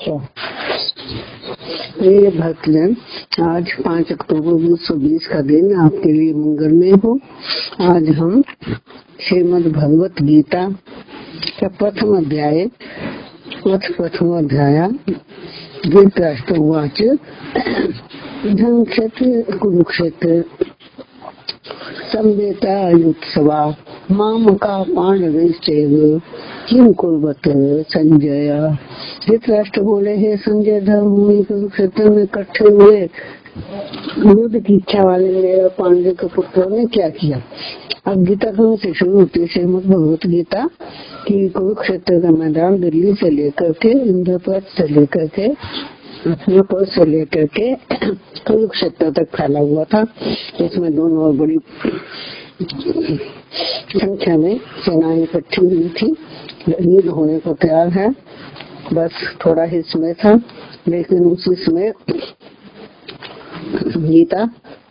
ये भक्तजन, आज 5 अक्टूबर 1920 का दिन आपके लिए मंगलमय हो। आज हम श्रीमद् भगवत गीता का प्रथम अध्याय धृतराष्ट्र उवाच धन क्षेत्र कुरुक्षेत्र संवेतायुत्सवा मामका पांडवैश्चैव किम कुर्वत संजय। धृतराष्ट्र बोले, हे संजय, धर्मभूमि कुरुक्षेत्र में इकट्ठे हुए युद्ध की इच्छा वाले मेरे पांडव के पुत्रों ने क्या किया। अब गीता कहाँ से शुरू होती है? श्रीमद् भगवत गीता की कुरुक्षेत्र का मैदान दिल्ली से लेकर के इंद्रप्रस्थ से लेकर के हस्तिनापुर से लेकर के कुरुक्षेत्र तक फैला हुआ था। इसमें दोनों और बड़ी संख्या में सेनाएं इकट्ठी हुई थी। युद्ध होने को तैयार है, बस थोड़ा ही समय था। लेकिन उसी समय गीता,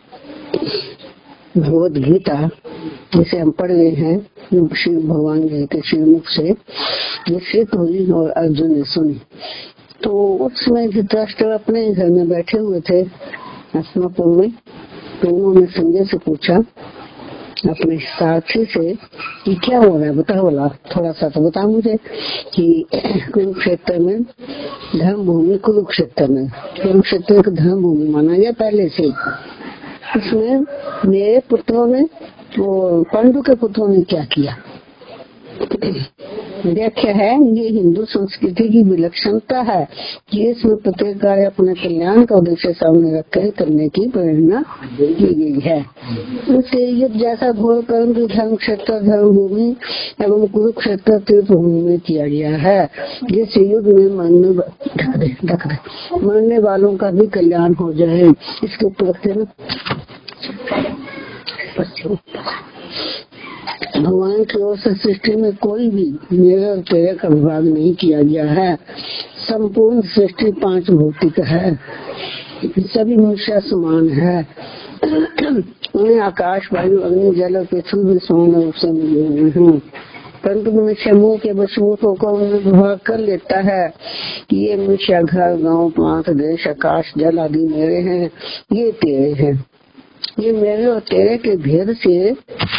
भगवत गीता जिसे हम पढ़ गए हैं, श्री भगवान जी के श्रीमुख से निश्चित हुई और अर्जुन ने सुनी। तो उस समय धृतराष्ट्र अपने घर में बैठे हुए थे हस्तिनापुर में। तो उन्होंने संजय से पूछा, अपने साथी से, कि क्या हो रहा है, बता। बोला, थोड़ा सा तो बता मुझे कि कुरुक्षेत्र में धर्म भूमि, कुरुक्षेत्र एक धर्म भूमि माना गया पहले से। इसमें मेरे पुत्रों ने, वो पांडु के पुत्रों ने क्या किया। व्याख्या है, ये हिंदू संस्कृति की विलक्षणता है कि इसमें प्रत्येक कार्य अपने कल्याण का उद्देश्य सामने रखकर करने की प्रेरणा दी गई है। इससे युद्ध जैसा घोर कर्म धर्म क्षेत्र, धर्म भूमि एवं कुरुक्षेत्र तीर्थ भूमि में किया गया है, जिससे युद्ध में मरने वालों का भी कल्याण हो जाए। इसके उपलक्ष्य में भगवान की ओर से सृष्टि में कोई भी मेरे और तेरे का विभाग नहीं किया गया है। संपूर्ण सृष्टि 5 भौतिक है, सभी मनुष्य समान है। उन्हें आकाश, वायु, अग्नि, जल और पृथ्वी भी समान रूप से मिले हुए हैं। परंतु मनुष्य मुंह के वशभूत होकर उन्हें विभाग कर लेता है कि ये मनुष्य, घर, गाँव, प्रांत, देश, आकाश, जल आदि मेरे हैं, ये तेरे हैं। ये मेरे और तेरे के भेद से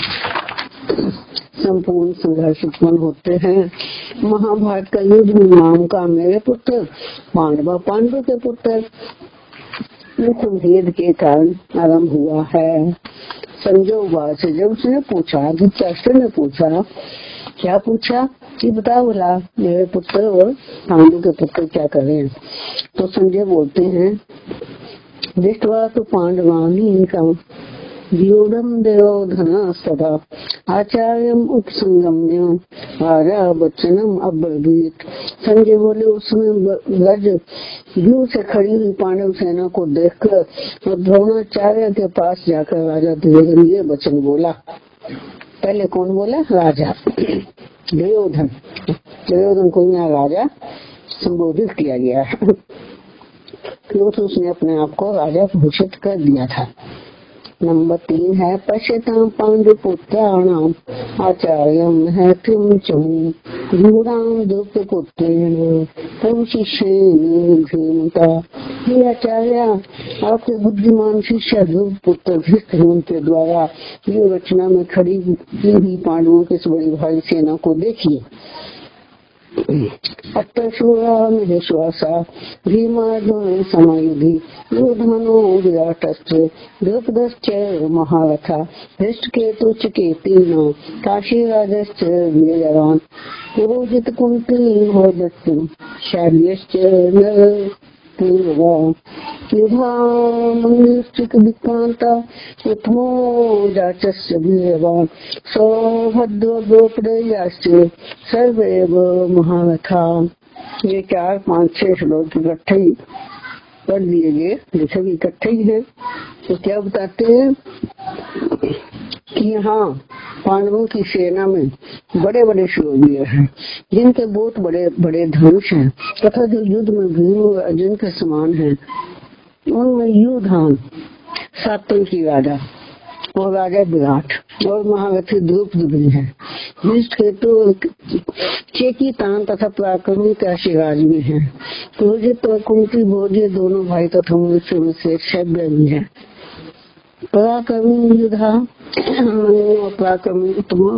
संपूर्ण संघर्ष उत्पन्न होते हैं। महाभारत का युद्ध में माम का मेरे पुत्र, पांडु के पुत्र, इस भेद के कारण आरंभ हुआ है। संजय से जब उसने पूछा, धृतराष्ट्र ने पूछा, क्या पूछा कि बता। बोला, मेरे पुत्र और पांडु के पुत्र क्या करें। तो संजय बोलते हैं, दृष्ट्वा तो पांडवानी का व्यूढ़म दुर्योधन सदा आचार्यम उपसंगम्य आर्या वचनम अब्रवीत। संजय बोले, उसमें गज व्यू से खड़ी हुई पांडव सेना को देखकर और द्रोणाचार्य के पास जाकर राजा दुर्योधन ये वचन बोला। पहले कौन बोला? राजा दुर्योधन। दुर्योधन को यहाँ राजा संबोधित किया गया है, क्योंकि उसने अपने आप को राजा घोषित कर दिया था। नंबर 3 है, पश्यताम पांडुपुत्राणाम आचार्यम है रूढ़ाम द्रौपदपुत्रेण तव शिष्येन भीमता। हे आचार्य, आपके बुद्धिमान शिष्य द्रौपदपुत्र भीष्म के द्वारा ये रचना में खड़ी हुई पांडवों के इस बड़ी भारी सेना को देखिए। अट्टशूराश्वासा भीमार्जुन समायुधि योधनो विराटश्च द्रुपदश्च महारथा हृष्टकेतुश्च केतीन काशीराजश्च वीर्यवान् पुरोहित कुंती भोजस्य शैल्यश्च युधामन्युश्च विक्रांता उत्तमो जाचस्य वीर्यवान् सौभद्रो द्रौपदेयाश्च सर्वैव महारथा। ये 4, 5, 6 श्लोक इकट्ठे ही पढ़ दिए गए, जैसे भी इकट्ठे ही है। तो क्या बताते हैं कि यहाँ पांडवों की सेना में बड़े बड़े शूरवीर हैं, जिनके बहुत बड़े बड़े धनुष हैं तथा जो युद्ध में भीम और अर्जुन के समान हैं। उनमें युधान सातों की राजा और राजा विराट और महारथी द्रौपदी भी है। केतु चेकितान तथा पराक्रमी काशीराज भी है। क्रोधित और कुंती भोजे दोनों भाई तथा मनुष्य में से शैब्य भी है। पराक्रमी युधा और पराक्रमी उत्तम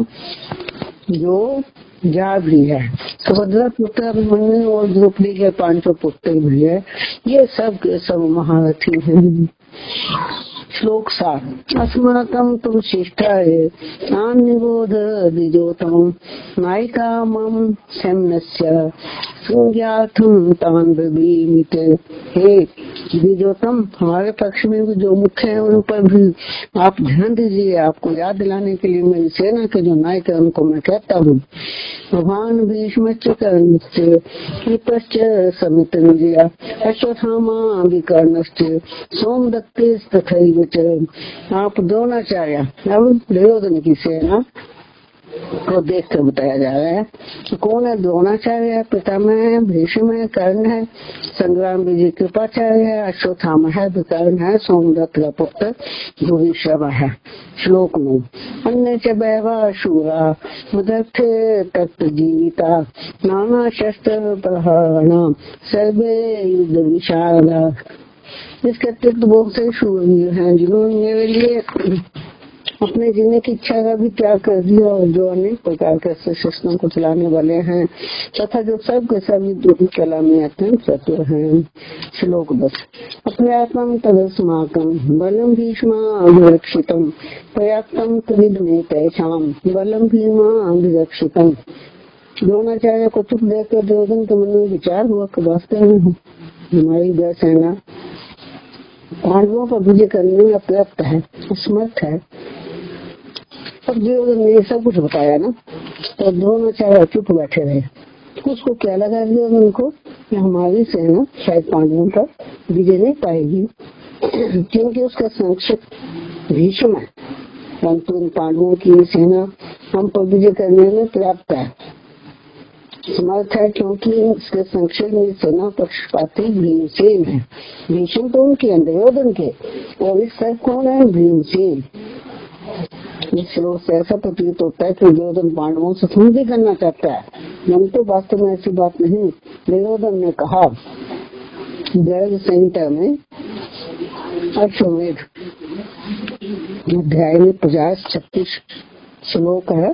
जो जा भी है। सुभद्रा पुत्र अभिमन्यु और द्रौपदी के 500 पुत्र भी है। ये सब के सब महारथी हैं। श्लोक 7 अस्माकं तुम शिष्टा है तान निबोध द्विजोतम नायिका मम सैन्यस्य संज्ञार्थम तान ब्रवीमित। हे द्विजोतम, हमारे पक्ष में भी जो मुख्य है उन पर भी आप ध्यान दीजिए। आपको याद दिलाने के लिए मेरी सेना के जो नायक है उनको मैं कहता हूँ। भगवान भीष्मश्च कर्णश्च कृपश्च समितंजया अश्वत्थामा विकर्णश्च सोमदत्ते तथैव च। आप द्रोणाचार्य, अब दुर्योधन की सेना को देख कर बताया जा रहा है कि कौन है। द्रोणाचार्य पितामह है, भीष्म है, कर्ण है, संग्राम विजय कृपाचार्य है, अश्वत्थामा है, विकर्ण है, सोमदत्त का पुत्र भूरिश्रव है। श्लोक में अन्य च वैवा शूरा मदर्थे तत्त जीविता नाना शस्त्र प्रहरण सर्वे युद्ध विशारदा। इसके अतिरिक्त बहुत से शूरवीर हैं जिन्होंने मेरे लिए अपने जीने की इच्छा का भी त्याग कर दिया और जो अनेक प्रकार के शस्त्रों को चलाने वाले हैं तथा जो सब के सभी युद्ध कला में अत्यंत चतुर हैं। श्लोक 10 अप्रयात्म तदस्माकं बलम भीष्मा अभिरक्षितम प्रयात्म तदिदमे तेषां बलम भीमा अभिरक्षितम। द्रोणाचार्य को चुप देखकर दुर्योधन के मन में विचार हुआ कि वास्तव में हमारी वह सेना पांडवों पर विजय करने में अपर्याप्त है, असमर्थ है। अब दुर्योधन ने सब कुछ बताया ना, तो द्रोणाचार्य चुप बैठे रहे। उसको क्या लगा दुर्योधन को कि हमारी सेना शायद पांडवों पर विजय नहीं पाएगी क्योंकि उसका संरक्षक भीष्म है, परंतु इन पांडवों की सेना हम पर विजय करने में पर्याप्त है, समर्थ है, क्योंकि इसके संक्षेप में सेना पक्षपाती भीमसेन है। भीष्म तो उनके दुर्योधन के, और इस सब कौन है? भीमसेन। इस श्लोक से ऐसा प्रतीत होता है कि दुर्योधन पांडवों से संधि करना चाहता है, परंतु वास्तव में ऐसी बात नहीं। दुर्योधन ने कहा गर्ग संहिता में अश्वमेध अध्याय में 50-36 श्लोक है।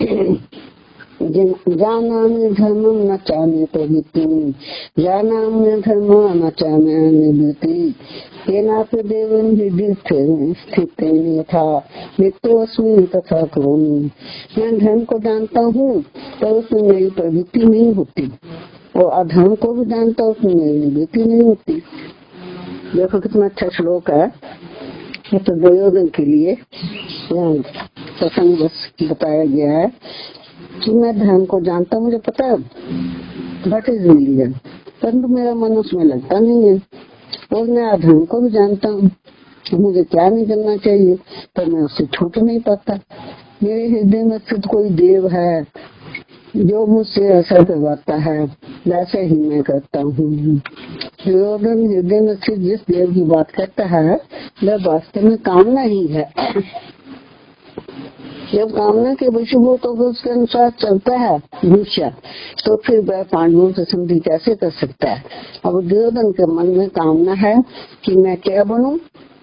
जानामि धर्मं न चामे प्रवृत्तिं जानामि धर्मं न चामे निवृत्ति येनापि देवं विदित्य स्थितेन यथा नित्योऽस्मि तथा करोमि। मैं धर्म को जानता हूँ पर उसमें मेरी प्रवृत्ति नहीं होती, और अधर्म को भी जानता हूँ उसमें मेरी निवृत्ति नहीं होती। देखो कितना अच्छा श्लोक है। ये तो दुर्योधन के लिए प्रसंग बताया गया है कि मैं धर्म को जानता हूँ, मुझे पता है बट इज रिलीजन, परंतु मेरा मन उसमें लगता नहीं है। और मैं अधर्म को भी जानता हूँ, मुझे क्या नहीं करना चाहिए, पर मैं उससे छूट नहीं पाता। मेरे हृदय में स्थित कोई देव है जो मुझसे असर करवाता है, वैसे ही मैं करता हूँ। दुर्योधन हृदय में स्थित जिस देव की बात करता है वह वास्तव में कामना ही है। जब कामना के वशीभूत होकर उसके अनुसार चलता है मनुष्य, तो फिर वह पांडवों से संधि कैसे कर सकता है। अब दुर्योधन के मन में कामना है कि मैं क्या बनूं,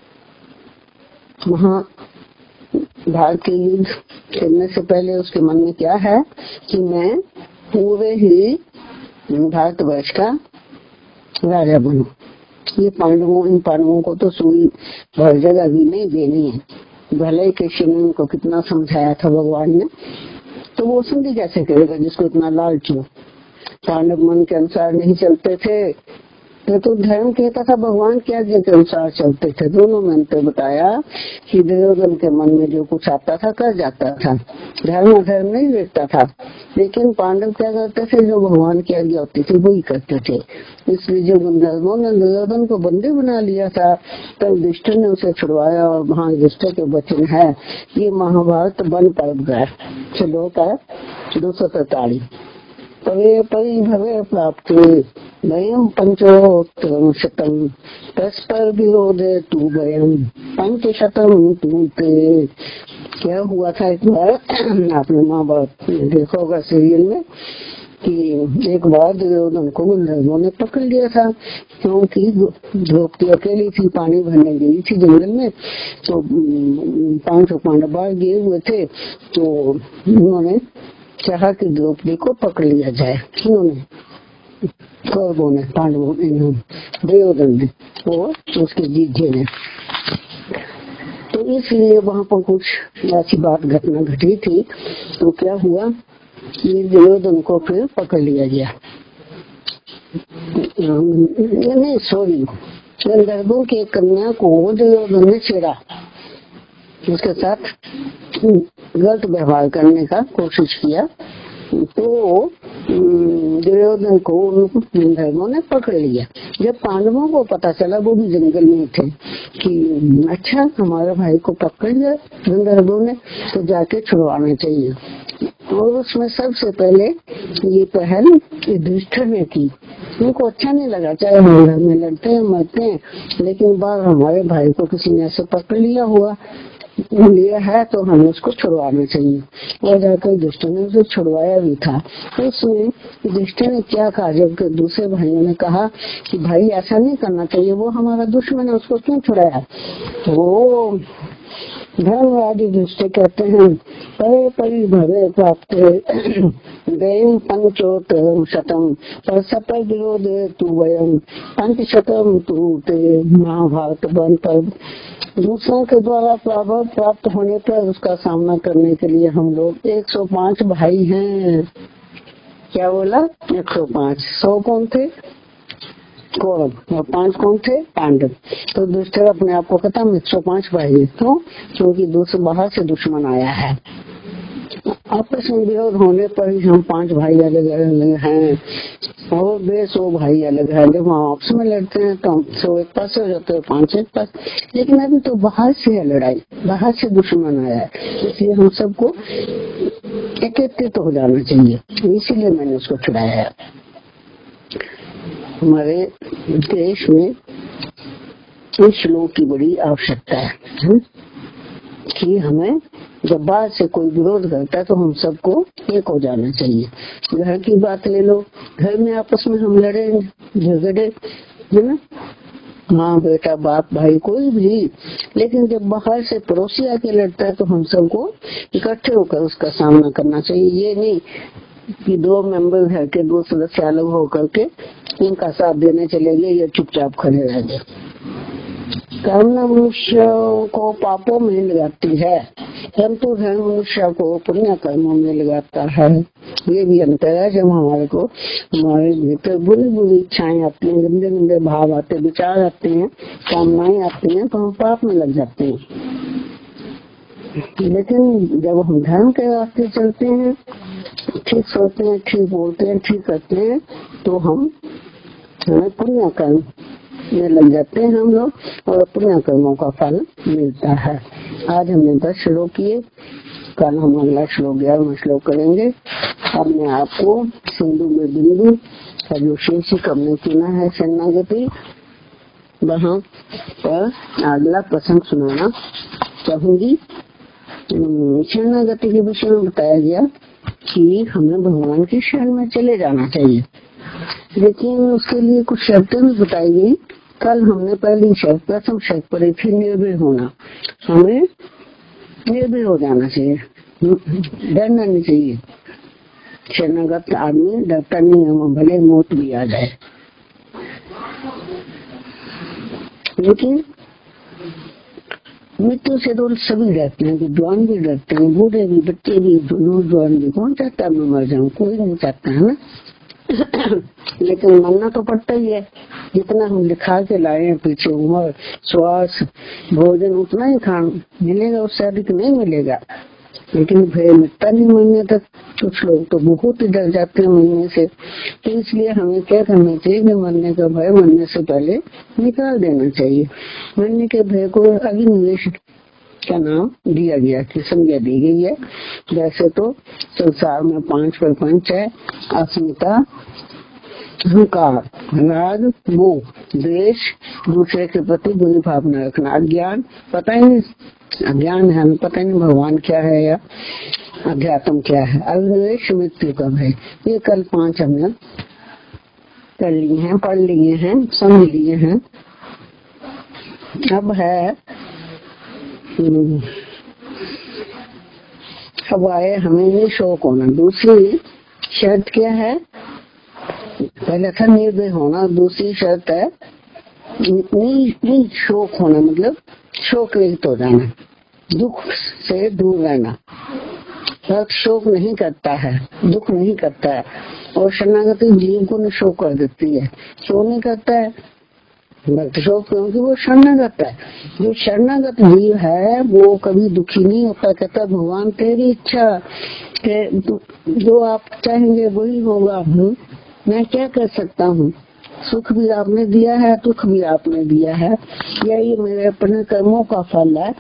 भारत के युद्ध खेलने से पहले उसके मन में क्या है कि मैं पूरे ही भारतवर्ष का राजा बनूं। ये इन पांडवों को तो सुई भर जगह भी नहीं देनी है। भले ही कृष्ण ने उनको कितना समझाया था भगवान ने, तो वो संधि कैसे करेगा जिसको इतना लालच हो। पांडव मन के अनुसार नहीं चलते थे, तो धर्म कहता था भगवान के आज्ञा के अनुसार चलते थे। दोनों में अंतर बताया कि दुर्योधन के मन में जो कुछ आता था कर जाता था, धर्म अधर्म नहीं देखता था। लेकिन पांडव क्या करते थे, जो भगवान की आज्ञा होती थी वही करते थे। इसलिए जो गंधर्वों ने दुर्योधन को बंदी बना लिया था, तब युधिष्ठिर ने उसे छुड़वाया। और वहाँ युधिष्ठिर के वचन है, ये महाभारत वन पर्व है। श्लोक है 243 तवे परि भवे प्राप्ति वयम पंचोत्तरम शतम परस्पर विरोधे तू वयम पंचशतम तू ते। क्या हुआ था एक बार आपने माँ बाप देखा होगा सीरियल में कि एक बार दुर्योधन को गंधर्वों ने पकड़ लिया था, क्योंकि द्रौपदी अकेली थी, पानी भरने गई थी जंगल में। तो 500 पांडव बाहर गए हुए थे, तो उन्होंने चाहा कि द्रौपदी को पकड़ लिया जाए। उन्होंने कौरवों ने, पांडवों ने, दुर्योधन ने और उसके जीजे ने। तो इसलिए वहाँ पर कुछ ऐसी बात घटना घटी थी। तो क्या हुआ, ये दुर्योधन को फिर पकड़ लिया गया। नहीं सॉरी, गंधर्वों की कन्या को दुर्योधन ने छेड़ा, उसके साथ गलत व्यवहार करने का कोशिश किया। तो दुर्योधन को गंधर्वों ने पकड़ लिया। जब पांडवों को पता चला, वो भी जंगल में थे, कि अच्छा हमारे भाई को पकड़ लिया गंधर्वों ने, तो जाके छुड़वाना चाहिए। और उसमें सबसे पहले ये पहल युधिष्ठिर ने की। उनको अच्छा नहीं लगा, चाहे हम घर में लड़ते हैं मरते हैं, लेकिन बार हमारे भाई को किसी ने ऐसे पकड़ लिया है तो हमें उसको छुड़वाना चाहिए। और जाकर युधिष्ठिर ने उसे छुड़वाया भी था। तो उसमें युधिष्ठिर ने क्या कहा, जब दूसरे भाइयों ने कहा कि भाई ऐसा नहीं करना चाहिए, वो हमारा दुश्मन है, उसको क्यों छुड़ाया। तो धर्मराज युधिष्ठिर कहते हैं, परे परि भवे प्राप्त गयम पंचोत्तरम शतम परस्पर विरोधे तू वयम पंचशतम तू ते। महाभारत वन पर दूसरों के द्वारा प्रभाव प्राप्त होने पर उसका सामना करने के लिए हम लोग 105 भाई हैं। क्या बोला, 105। 100 कौन थे, कौरव, और 5 कौन थे, पांडव। तो दुष्ट अपने आप को कहता 105 भाई। क्यों, क्योंकि दूसरे बाहर से दुश्मन आया है। आपस में विरोध होने पर ही हम 5 भाई अलग अलग हैं, और वे 100 भाई अलग है। जब हम आपस में लड़ते हैं तो 100 एक पास हो जाते हैं, 5 एक पास। लेकिन अभी तो बाहर से है लड़ाई, बाहर से दुश्मन आया है, इसलिए हम सबको एकत्रित हो जाना चाहिए। इसीलिए मैंने उसको छुड़ाया है। हमारे देश में इस श्लोक की बड़ी आवश्यकता है कि हमें जब बाहर से कोई विरोध करता है तो हम सबको एक हो जाना चाहिए। घर की बात ले लो, घर में आपस में हम लड़े झगड़े है ना, माँ बेटा बाप भाई कोई भी, लेकिन जब बाहर से पड़ोसी आके लड़ता है तो हम सबको इकट्ठे होकर उसका सामना करना चाहिए। ये नहीं कि 2 मेंबर घर के 2 सदस्य अलग होकर के इनका साथ देने चले गए या चुपचाप खड़े रह गए। कामना मनुष्य को पापों में लगाती है, परंतु धर्म मनुष्य को पुण्य कर्मों में लगाता है। ये भी अंतर है। जब हमारे भीतर बुरी बुरी इच्छाएं आती हैं, गंदे गंदे भाव आते, विचार आते हैं, कामनाएं आती हैं, तो हम पाप में लग जाते हैं। लेकिन जब हम धर्म के रास्ते चलते हैं, ठीक सोचते हैं, ठीक बोलते हैं, ठीक करते हैं, तो हमें पुण्य कर्म में लग जाते हैं हम लोग, और पुण्य कर्मों का फल मिलता है। आज हमने 10 श्लोक किए, कल हम अगला श्लोक 11वां श्लोक करेंगे। हमने आपको सिंधु में बिंदु का जो शीर्षक हमने चुना है शरणागति, वहाँ पर अगला प्रसंग सुनाना चाहूंगी। शरणागति के विषय में बताया गया कि हमें भगवान की शरण में चले जाना चाहिए, लेकिन उसके लिए कुछ शर्तें भी बताई गई। कल हमने पहली शर्त, प्रथम शर्त पढ़ी थी निर्भय होना। हमें निर्भय हो जाना चाहिए, डरना नहीं चाहिए। शरणागत आदमी डरता नहीं है, भले मौत भी आ जाए। लेकिन मृत्यु से तो सभी डरते हैं, विद्वान भी डरते हैं, बूढ़े भी, बच्चे भी, नौजवान भी। कौन चाहता है मैं मर जाऊं, कोई नहीं चाहता है ना। लेकिन मरना तो पड़ता ही है। जितना हम लिखा के लाए हैं पीछे, उम्र, श्वास, भोजन, उतना ही खाना मिलेगा, उससे अधिक नहीं मिलेगा। लेकिन भय मिटता नहीं मरने तक। कुछ लोग तो बहुत ही डर जाते हैं मरने से। तो इसलिए हमें क्या करना चाहिए कि मरने का भय मरने से पहले निकाल देना चाहिए। मरने के भय को अभिनिवेश का नाम दिया गया, कि संज्ञा दी गई है। वैसे तो संसार में 5 प्रपंच है, अस्मिता, अहंकार, राग, मोह, द्वेष, दूसरे के प्रति बुरी भावना रखना, अज्ञान, पता ही नहीं, अज्ञान है, हमें पता ही नहीं भगवान क्या है या अध्यात्म क्या है। अविवेश, मृत्यु का भय। ये कल 5 हमने कर लिए हैं, पढ़ लिए हैं, समझ लिए हैं। अब है अब आए हमें ये शौक होना। दूसरी शर्त क्या है? पहले था निर्दय होना, दूसरी शर्त है शोक होना, मतलब शोक रहित हो जाना, दुख से दूर रहना। भक्त शोक नहीं करता है, दुख नहीं करता है, और शरणागति जीव को शोक कर देती है। क्यों नहीं करता है भक्त शोक? क्योंकि वो शरणागत है। जो शरणागत जीव है वो कभी दुखी नहीं होता। कहता भगवान तेरी इच्छा जो आप चाहेंगे वही होगा। मैं क्या कर सकता हूँ? सुख भी आपने दिया है, दुख भी आपने दिया है, यही मेरे अपने कर्मों का फल है।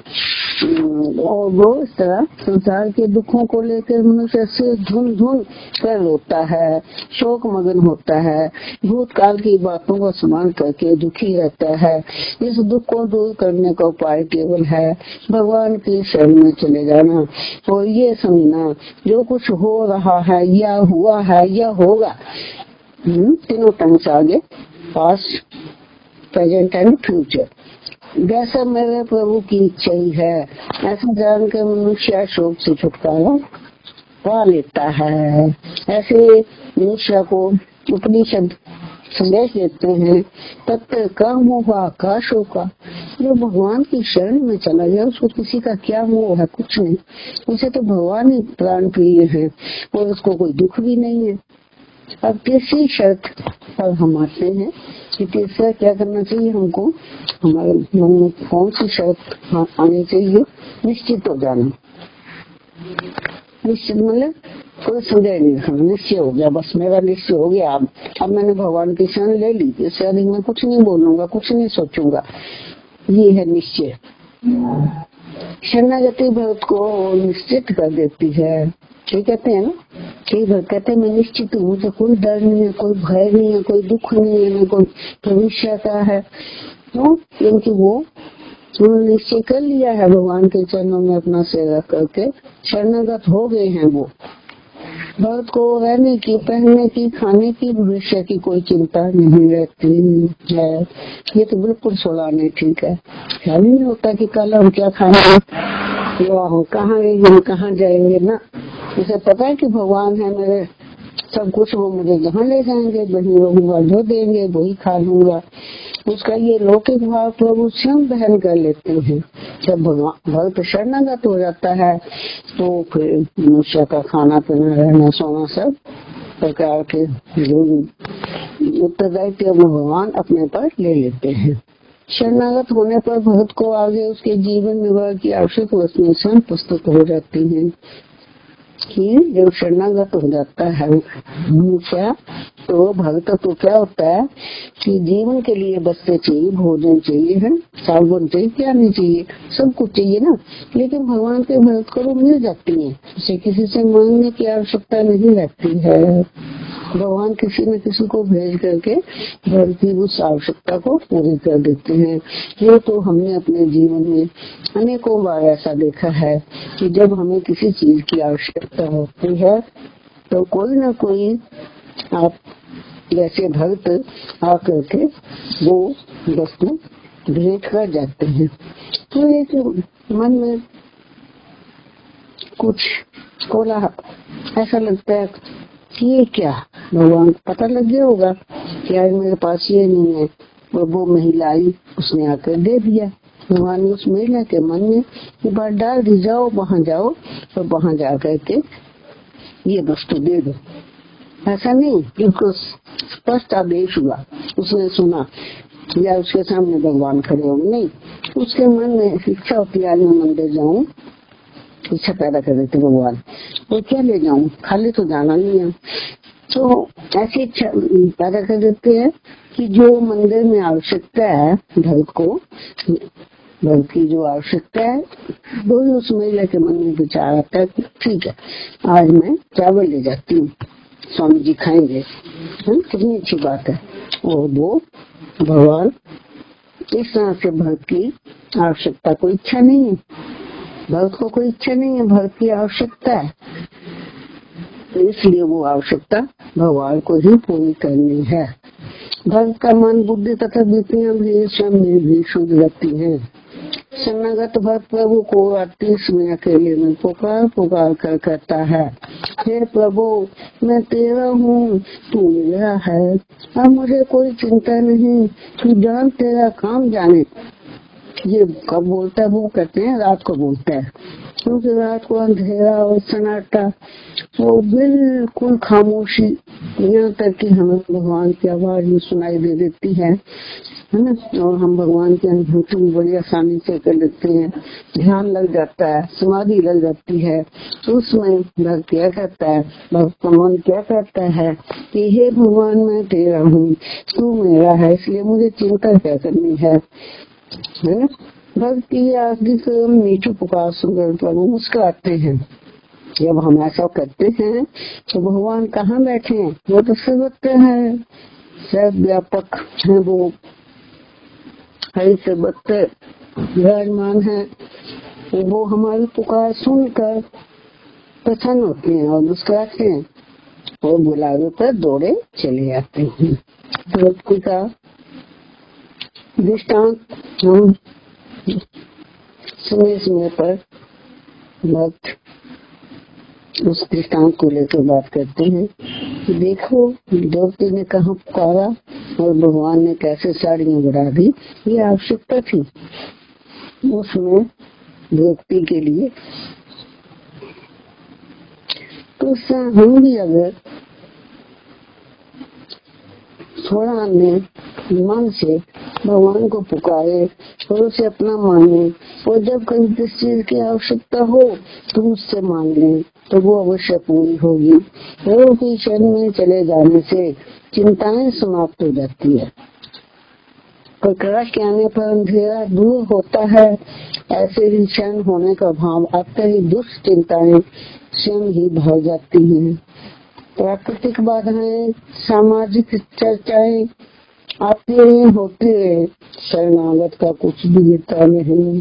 और वो इस तरह संसार के दुखों को लेकर मनुष्य से धुन धुन कर रोता है, शोक मगन होता है, भूतकाल की बातों को स्मरण करके दुखी रहता है। इस दुख को दूर करने का उपाय केवल है भगवान की शरण में चले जाना और ये समझना जो कुछ हो रहा है या हुआ है या होगा, तीनों टंग्स आगे, पास्ट, प्रेजेंट एंड फ्यूचर, जैसा मेरे प्रभु की इच्छा ही है, ऐसा जान कर मनुष्य शोक से छुटकारा पा लेता है। ऐसे मनुष्य को उपनिषद संदेश देते हैं, तत्व का मोह का शोका। जो भगवान की शरण में चला गया उसको किसी का क्या मोह है? कुछ नहीं। उसे तो भगवान ही प्राण प्रिय है और उसको कोई दुख भी नहीं है। अब तीसरी शर्त पर हम आते हैं कि तीसरा क्या करना चाहिए हमको? हमारे मन में कौन सी शर्त आनी चाहिए? निश्चित हो जाना। निश्चित मतलब कोई संदेह नहीं रखना, निश्चय हो गया, बस मेरा निश्चय हो गया। अब मैंने भगवान की शरण ले ली, इससे अधिक मैं कुछ नहीं बोलूंगा, कुछ नहीं सोचूंगा। ये है निश्चय। शरणागति भक्त को निश्चित कर देती है। ठीक कहते हैं ना, कई भक्त कहते हैं मैं निश्चित हूँ, मुझे कोई डर नहीं है, कोई भय नहीं है, कोई दुख नहीं है, न कोई भविष्य का है। तो क्योंकि वो उन्होंने निश्चय कर लिया है भगवान के चरणों में अपना सेवा करके, शरणागत हो गए हैं। वो भक्त को रहने की, पहनने की, खाने की, भविष्य की कोई चिंता नहीं रहती है। ये तो बिल्कुल सोलाने ठीक है। ख्याल नहीं होता कि कल हम क्या खाएंगे, कहाँ हम कहाँ जाएंगे ना। उसे पता है कि भगवान है मेरे सब कुछ, वो मुझे जहाँ ले जाएंगे वही रहूंगा, जो देंगे वही खा लूंगा। उसका ये लौकिक भाव प्रभु स्वयं दहन कर लेते हैं। जब भगवान भक्त शरणागत हो जाता है तो फिर मनुष्य का खाना पीना रहना सोना सब प्रकार के जो उत्तरदायित्व भगवान अपने पर ले लेते हैं। शरणागत होने पर भक्त को आगे उसके जीवन निर्वाह की आवश्यक वस्तुएं स्वयं प्रस्तुत हो जाती हैं। कि जब शरणागत हो जाता है मनुष्य तो भक्त तो क्या होता है कि जीवन के लिए वस्त्र चाहिए, भोजन चाहिए, है साबुन चाहिए, क्या नहीं चाहिए, सब कुछ चाहिए ना। लेकिन भगवान के भक्त को वो मिल जाती है, उसे किसी से मांगने की आवश्यकता नहीं रहती है। भगवान किसी न किसी को भेज करके भक्त की उस आवश्यकता को पूरी कर देते हैं। ये तो हमने अपने जीवन में अनेकों बार ऐसा देखा है कि जब हमें किसी चीज की आवश्यकता होती है तो कोई ना कोई आप जैसे भक्त आकर के वो वस्तु भेंट कर जाते हैं। तो एक मन में कुछ कोलाहल ऐसा लगता है कि ये क्या, भगवान को पता लग गया होगा कि आज मेरे पास ये नहीं है, और वो महिला आई, उसने आकर दे दिया। भगवान ने उस महिला के मन में ये बात डाल दी, जाओ वहाँ जाओ और वहाँ जा करके ये वस्तु दे दो। ऐसा नहीं कि उसको स्पष्ट आदेश हुआ, उसने सुना या उसके सामने भगवान खड़े हो, नहीं, उसके मन में इच्छा होती है आज मैं मंदिर जाऊं, इच्छा पैदा कर देते भगवान, वो क्या ले जाऊं, खाली तो जाना नहीं है। तो ऐसी इच्छा पैदा कर देते हैं कि जो मंदिर में आवश्यकता है भक्त को, भक्त की जो आवश्यकता है वो ही उस महिला के मन में विचार आता है। ठीक है आज मैं चावल ले जाती हूँ, स्वामी जी खाएंगे। कितनी अच्छी बात है। और वो भगवान इस तरह से भक्त की आवश्यकता को इच्छा नहीं है, भक्त को कोई इच्छा नहीं है, भक्त की आवश्यकता है, तो इसलिए वो आवश्यकता भगवान को ही पूरी करनी है। भक्त का मन, बुद्धि तथा वृत्तियां भी स्वयं में भी शुद्ध रहती है। शरणागत भक्त प्रभु को रात्रि में अकेले में पुकार पुकार कर कहता है, हे प्रभु मैं तेरा हूँ, तू मेरा है, अब मुझे कोई चिंता नहीं, तू जान तेरा काम जाने। ये कब बोलता है? वो कहते हैं रात को बोलता है, क्योंकि रात को अंधेरा और सन्नाटा, वो बिल्कुल खामोशी, यहाँ तक कि हमें भगवान की आवाज भी सुनाई दे देती है ना, और हम भगवान की अनुभूति बड़ी आसानी से कर लेते हैं, ध्यान लग जाता है, समाधि लग जाती है। तो उसमें भक्त क्या कहता है, भक्त का मन क्या कहता है कि हे भगवान मैं तेरा हूँ, तू मेरा है, इसलिए मुझे चिंता क्या करनी है ना। भक्त की आखिरी से मीठू पुकार सुनकर प्रभु मुस्कुराते हैं। जब हम ऐसा करते हैं तो भगवान कहाँ बैठे हैं? वो तो सर्वत्र है, सर्व व्यापक है, वो हरि सर्वत्र विराजमान है। वो हमारी पुकार सुनकर प्रसन्न होते हैं और मुस्कुराते हैं और बुलावे पर दौड़े चले जाते हैं। भक्ति का दृष्टांत हम समय समय पर भक्त उस दृष्टांत को लेकर बात करते हैं। देखो द्रौपदी ने कहाँ पुकारा और भगवान ने कैसे साड़ियाँ बढ़ा दी, ये आवश्यकता थी उसमें द्रौपदी के लिए। तो हम भी अगर थोड़ा हमने मन से भगवान को पुकारे और उसे अपना माने, और जब कभी किस चीज की आवश्यकता हो तो उससे मांग लें तो वो अवश्य पूरी होगी। प्रभु की शरण में चले जाने से चिंताएं समाप्त हो जाती है, प्रकाश के आने पर अंधेरा दूर होता है। ऐसे ही शरण होने का भाव आते ही दुष्ट चिंताएं स्वयं ही भाग जाती हैं। प्राकृतिक बाधाएं, सामाजिक चर्चाएं आती होती है, शरणागत का कुछ भी गिरता नहीं।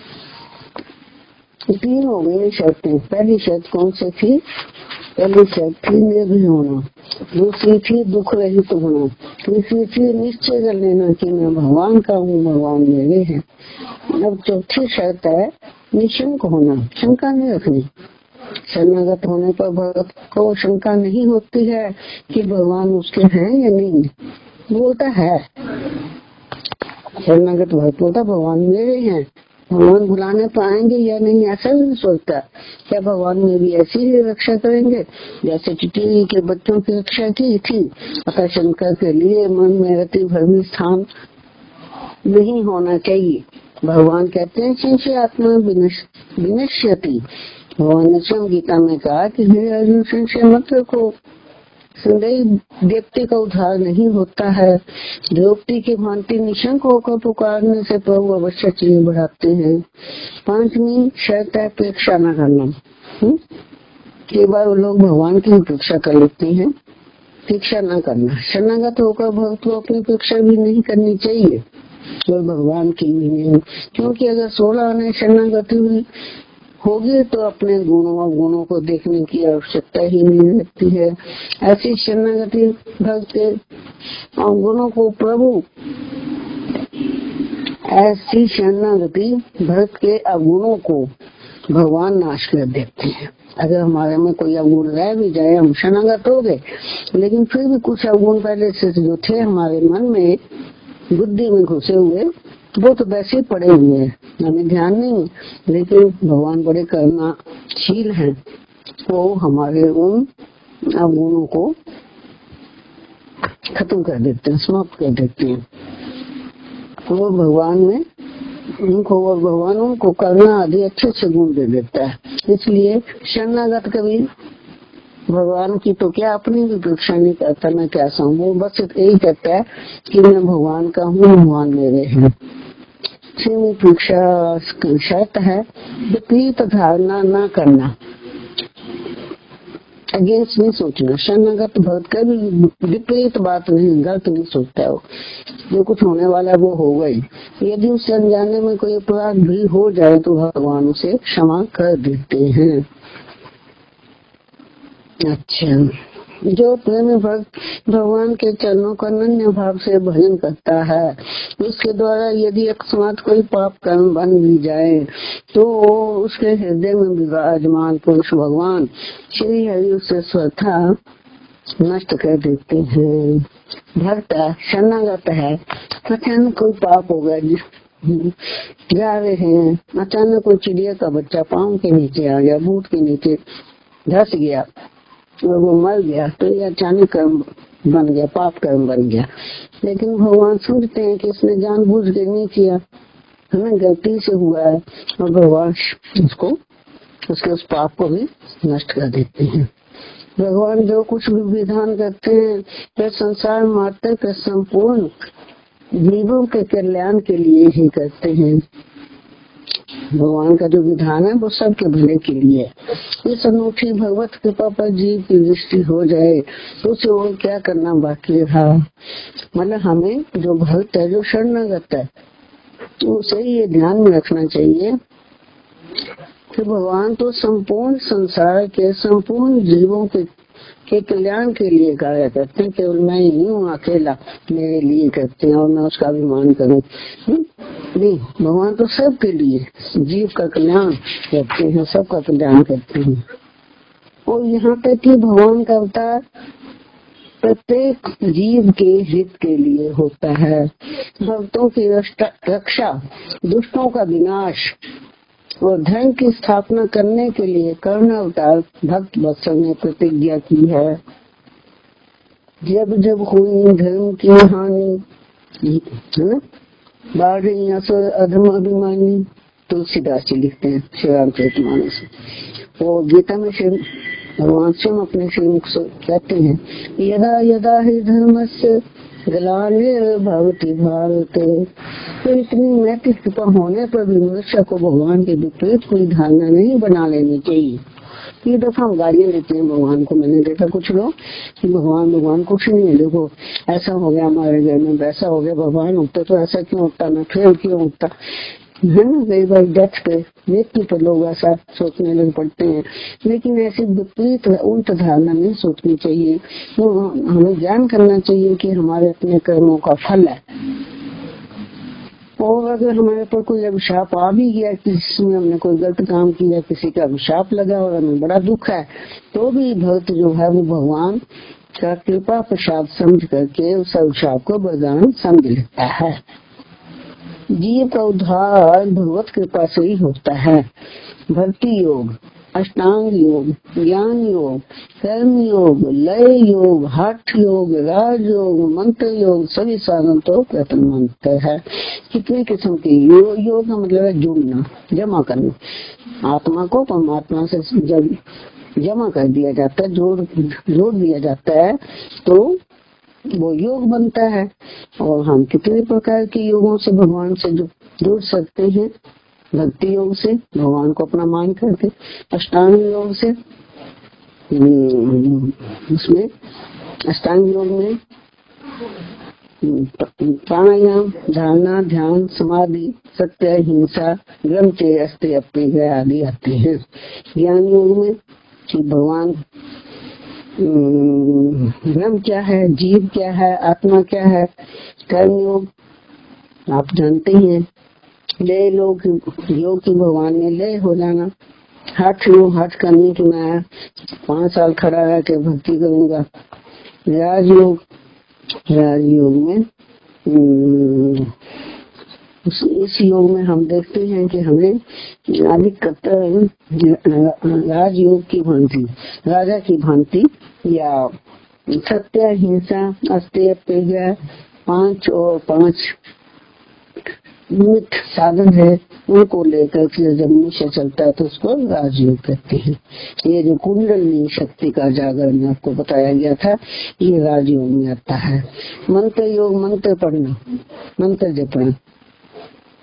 तीन हो गई शर्तें। पहली शर्त कौन सी थी? पहली शर्त थी निर्भय होना, दूसरी थी दुख रहित होना, तीसरी थी निश्चय कर लेना कि मैं भगवान का हूँ, भगवान मेरे हैं। अब चौथी शर्त है निशंक होना, शंका नहीं रखनी। शरणागत होने पर भक्त को शंका नहीं होती है कि भगवान उसके हैं या नहीं, बोलता है शरणागत भक्त बोलता भगवान मेरे हैं, भगवान बुलाने पाएंगे या नहीं ऐसा नहीं सोचता। क्या भगवान मेरी ऐसी ही रक्षा करेंगे जैसे टिटली के बच्चों की रक्षा की थी? अतः शंकर के लिए मन में रति भर भी स्थान नहीं होना चाहिए। भगवान कहते हैं संशय आत्मा विनश्यति। भगवान ने स्वयं गीता में कहा कि हे अर्जुन संशय मत रखो, संदेह व्यक्ति का उद्धार नहीं होता है। द्रौपदी की भांति निशंक होकर पुकारने से प्रभु अवश्य चीज बढ़ाते हैं। पांचवी शर्त है अपेक्षा न करना। कई बार लोग भगवान की अपेक्षा कर लेते हैं, अपेक्षा न करना। शरणागत होकर भक्त को अपनी अपेक्षा भी नहीं करनी चाहिए और भगवान की भी नहीं, क्योंकि अगर 16 आने शरणागति हुई होगी तो अपने गुणों को देखने की आवश्यकता ही नहीं रहती है। ऐसी शरणागति भक्त के गुणों को प्रभु ऐसी शरणागति भक्त के अवगुणों को भगवान नाश कर देते हैं। अगर हमारे में कोई अवगुण रह भी जाए, हम शरणागत हो गए, लेकिन फिर भी कुछ अवगुण पहले से जो थे हमारे मन में बुद्धि में घुसे हुए, वो तो वैसे ही पड़े हुए हैं, हमें ध्यान नहीं। लेकिन भगवान बड़े करुणाशील हैं, वो हमारे उन अवगुणों को खत्म कर देते हैं, समाप्त कर देते हैं। वो भगवान में भगवान उनको करुणा आदि अच्छे गुण दे देता है। इसलिए शरणागत कभी भगवान की तो क्या अपनी भी अपेक्षा नहीं करता, मैं क्या कहूँ, वो बस यही कहता है कि मैं भगवान का हूँ, भगवान मेरे हैं। शर्त है विपरीत धारणा न करना। अगेंस्ट नहीं सोचना। शरणागत भक्त का भी विपरीत बात नहीं, गलत नहीं सोचता है वो। जो कुछ होने वाला है वो होगा ही। यदि उससे अनजाने में कोई अपराध भी हो जाए तो भगवान उसे क्षमा कर देते हैं। अच्छा, जो प्रेमी भक्त भगवान के चरणों का अनन्य भाव से भजन करता है, उसके द्वारा यदि अकस्मात कोई पाप कर्म बन भी जाए तो उसके हृदय में विराजमान पुरुष भगवान श्री हरि उसे स्वतः नष्ट कर देते हैं। भक्त शरणागत है, अचानक कोई पाप हो गया, जा रहे हैं, अचानक कोई चिड़िया का बच्चा पाँव के नीचे आ गया, बूट के नीचे धस गया और वो मर गया, तो ये अचानक कर्म बन गया, पाप कर्म बन गया। लेकिन भगवान सोचते हैं कि इसने जानबूझ के नहीं किया, हमें गलती से हुआ है, और भगवान उसको उसके उस पाप को भी नष्ट कर देते हैं। भगवान जो कुछ भी विधान करते हैं वे संसार मात्र के संपूर्ण जीवों के कल्याण के लिए ही करते हैं। भगवान का जो विधान है वो सबके भले के लिए है। इस अनूठी भगवत कृपा पर जीव की दृष्टि हो जाए तो उसे और क्या करना बाकी रहा। मतलब हमें जो भक्त है, जो शरणागत है, तो उसे ये ध्यान में रखना चाहिए कि भगवान तो संपूर्ण संसार के संपूर्ण जीवों के कल्याण के लिए कार्य करते हैं। केवल मैं ही हूँ अकेला मेरे लिए करते हैं और मैं उसका अभिमान करूँ, नहीं, भगवान तो सबके लिए जीव का कल्याण करते हैं, सबका कल्याण करते हैं। और यहाँ तक कि भगवान का अवतार प्रत्येक जीव के हित के लिए होता है। भक्तों की रक्षा, दुष्टों का विनाश और धर्म की स्थापना करने के लिए कर्ण अवतार भक्त वत्सल ने प्रतिज्ञा की है। जब जब हुई धर्म की हानि, है ना, बाढ़ असुर अधम अभिमानी, तुलसीदास जी लिखते हैं श्री रामचरितमानस। वो गीता में श्री भगवान स्वयं अपने श्रीमुख से कहते हैं, यदा यदा ही धर्मस्य ग्लानिर्भवति भारत। तो इतनी नैतिक कृपा होने पर भी मनुष्य को भगवान के विपरीत कोई धारणा नहीं बना लेनी चाहिए। ये दफा हम गालियां देते हैं भगवान को। मैंने देखा कुछ लोग कि भगवान कुछ नहीं है, देखो ऐसा हो गया हमारे घर में, वैसा हो गया, भगवान होता तो ऐसा क्यों होता, ना फेल क्यों होता, है ना। कई बार डेथ पे मृत्यु पर लोग ऐसा सोचने लग पड़ते हैं। लेकिन ऐसी विपरीत उल्ट धारणा नहीं सोचनी चाहिए। तो हमें ज्ञान करना चाहिए कि हमारे अपने कर्मों का फल है। और अगर हमारे पर कोई अभिशाप आ भी गया, किसी में हमने कोई गलत काम किया, किसी का अभिशाप लगा और हमें बड़ा दुख है, तो भी भक्त जो है वो भगवान का कृपा प्रसाद समझ करके उस अभिशाप को वरदान समझ लेता है। जीव का उद्धार भगवत कृपा से ही होता है। भक्ति योग, अष्टांग योग, ज्ञान योग, कर्म योग, लय योग, हठ योग, राज योग, मंत्र योग, सभी साधन तो प्रथम मंत्र है। कितने किस्म के योग का मतलब है जुड़ना, जमा करना। आत्मा को परमात्मा से जब जमा कर दिया जाता है, जोड़ दिया जाता है, तो वो योग बनता है। और हम कितने प्रकार के योगों से भगवान से जुड़ सकते हैं। भक्ति योग से भगवान को अपना मान करके, अष्टांग योग से उसमें अष्टांग योग में प्राणायाम, धारणा, ध्यान, समाधि, सत्य, हिंसा, ब्रह्मचर्य, अस्ते अप्रिय आदि आते हैं। ज्ञान योग में भगवान ब्रह्म क्या है, जीव क्या है, आत्मा क्या है। कर्म योग आप जानते ही हैं। लय योग की भगवान ने लय हो जाना। हठ योग, हठ करने की मैं 5 साल खड़ा रह के भक्ति करूंगा। राजयोग में इस योग में हम देखते हैं कि हमें अधिकतर राजयोग की भांति, राजा की भांति, या सत्य, हिंसा, अस्तेय, प्रज्ञा, 5 और 5 निमित्त साधन है, उनको लेकर के जब मनुष्य चलता है तो उसको राजयोग कहते हैं। ये जो कुंडलिनी शक्ति का जागरण आपको बताया गया था, ये राजयोग में आता है। मंत्र योग, मंत्र पढ़ना, मंत्र जपना,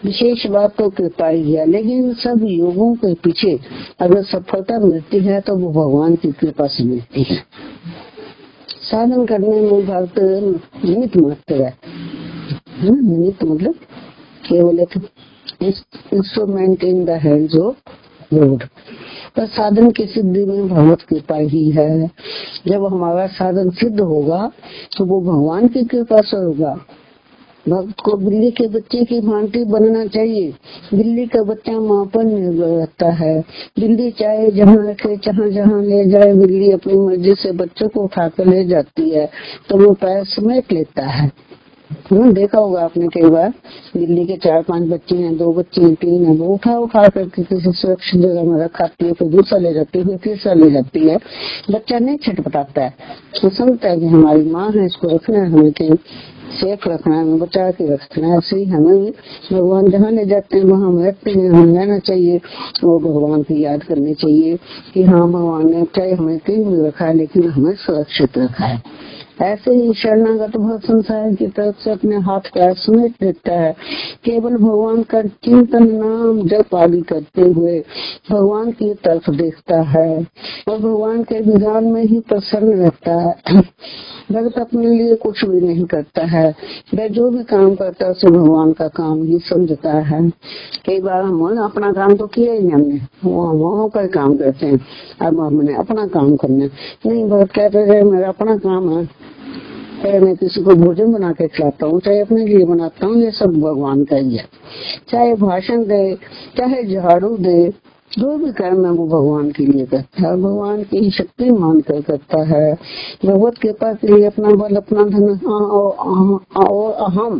विशेष बात तो कृपा ही है, लेकिन सब योगों के पीछे अगर सफलता मिलती है तो वो भगवान की कृपा से मिलती है। साधन करने में भक्त निमित्त मात्र है, निमित्त मतलब केवल एक instrument in the hands of Lord. पर साधन की सिद्धि में भगवत कृपा ही है। जब हमारा साधन सिद्ध होगा तो वो भगवान की कृपा से होगा। भक्त को बिल्ली के बच्चे की भांति बनना चाहिए। बिल्ली का बच्चा माँ पर निर्भर रहता है। बिल्ली चाहे जहाँ रखे जहाँ ले जाए, बिल्ली अपनी मर्जी से बच्चों को उठाकर ले जाती है, तो वो पैर समेट लेता है। देखा होगा आपने कई बार, बिल्ली के 4-5 बच्चे हैं, 2 बच्चे हैं, 3 हैं, वो उठा करके किसी सुरक्षित जगह में रखाती है, फिर दूसरा ले जाती है, फिर तीसरा ले जाती है। बच्चा नहीं छटपटाता है, वो समझता है कि हमारी माँ है, इसको रखना है, हमें कहीं सेफ रखना है, हमें बचा के रखना है। ऐसे ही हमें भी भगवान जहाँ ले जाते हैं वहाँ हम रहते हैं, हमें रहना चाहिए। वो भगवान की याद करनी चाहिए कि हाँ, भगवान ने चाहे हमें कहीं भी रखा है लेकिन हमें सुरक्षित रखा है। ऐसे ही शरणागत भक्त संसार की तरफ से अपने हाथ पैर समेट देता है। केवल भगवान का चिंतन नाम जप आदि करते हुए भगवान की तरफ देखता है और भगवान के विधान में ही प्रसन्न रहता है। भक्त अपने लिए कुछ भी नहीं करता है, वह जो भी काम करता है उसे भगवान का काम ही समझता है। कई बार हम अपना काम तो किया ही नहीं, हमने वहाँ का काम करते हैं, अब हमने अपना काम करना नहीं। भक्त कहते हैं मेरा अपना काम है, चाहे मैं किसी को भोजन बना के खिलाता हूँ, चाहे अपने लिए बनाता हूँ, ये सब भगवान का ही है। चाहे भाषण दे, चाहे झाड़ू दे, जो भी कर्म है वो भगवान के लिए करता है, भगवान की शक्ति मानकर करता है। भगवत कृपा के लिए अपना बल, अपना धन और अहम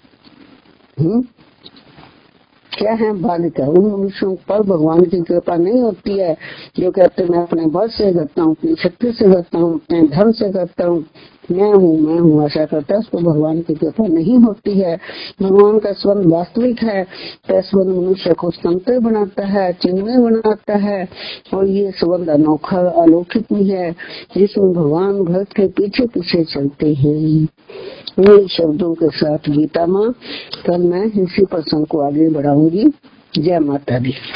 क्या है बालिका, उन मनुष्यों पर भगवान की कृपा नहीं होती है जो कहते मैं अपने बल से करता हूँ, अपनी शक्ति से करता हूँ, अपने धन से करता हूँ, मैं हूँ ऐसा करता है, उसको भगवान की कृपा नहीं होती है। भगवान का संबंध वास्तविक है, तो संबंध मनुष्य को स्वतंत्र बनाता है, चिन्मय बनाता है, और ये संबंध अनोखा अलौकिक भी है जिसमें भगवान भक्त के पीछे पीछे चलते हैं। इन शब्दों के साथ गीता माँ, कल मैं इसी प्रसंग को आगे बढ़ाऊंगी। जय माता दी।